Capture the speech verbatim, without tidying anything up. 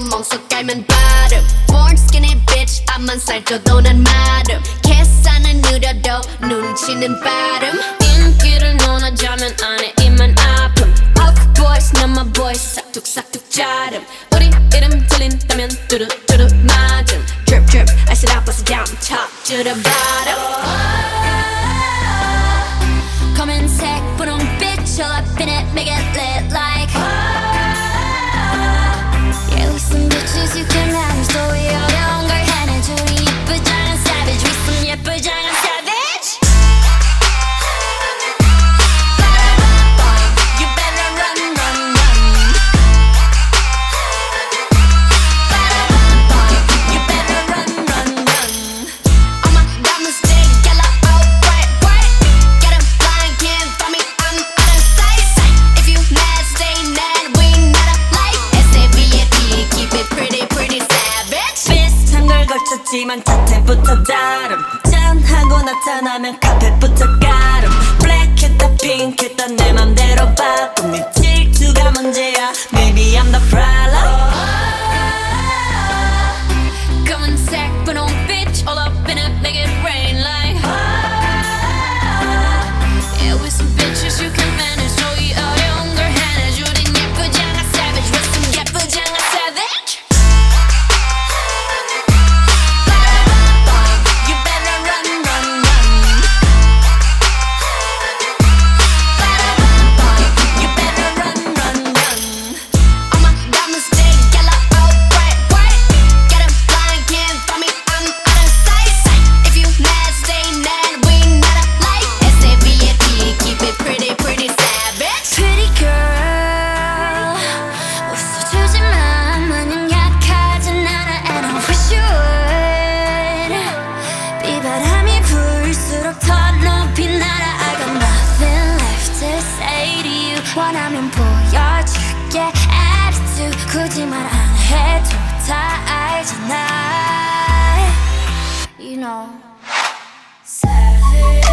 구멍 속 깔면 발음 Born skinny bitch 앞만 살쪄도 난 마름 계산은 느려도 눈치는 빠름 인기를 논하자면 안에 입만 아픔 Puff boys 난 my boys 싹둑싹둑 자름 우리 이름 들린다면 뚜루뚜루 맞음 Drip drip I said I bust it down top to the bottom 검은색 분홍빛 all up in it make it lit like Yeah we some bitches you can manage 또 어려운 걸 해내줘 우리 예쁘장한 savage we some 예쁘장한 savage You better run run run You better run run run All my diamonds stay yellow oh bright bright Get 'em blind can't find me I'm out of sight If you mad stay mad we not alike S A V A T keep it pretty pretty savage 비슷한 걸 걸쳤지만 자태부터 다름 짠하고 나타나면 카펫부터 가름 블랙했다 핑크했다 내 맘대로 바꿈 네 질투가 문제야 Maybe I'm the problem 검은색 분홍빛 all up in it make it rain like Yeah with some bitches you can manage 또 이 어려운 걸 해내줘 우린 예쁘장한 savage with some 예쁘장한 savage You better run run run You better run run run All my diamonds stay yellow oh bright bright Get 'em blind can't find me I'm out of sight If you mad stay mad we not alike S A V A T keep it pretty pretty savage Pretty girl 웃어주지만 마냥 약하진 않아 And I wish you would 비바람이 불수록 더 높이 날아 I got nothing left to say to you 원하면 보여줄게 attitude 굳이 말 안 해도 다 알잖아 You know Savage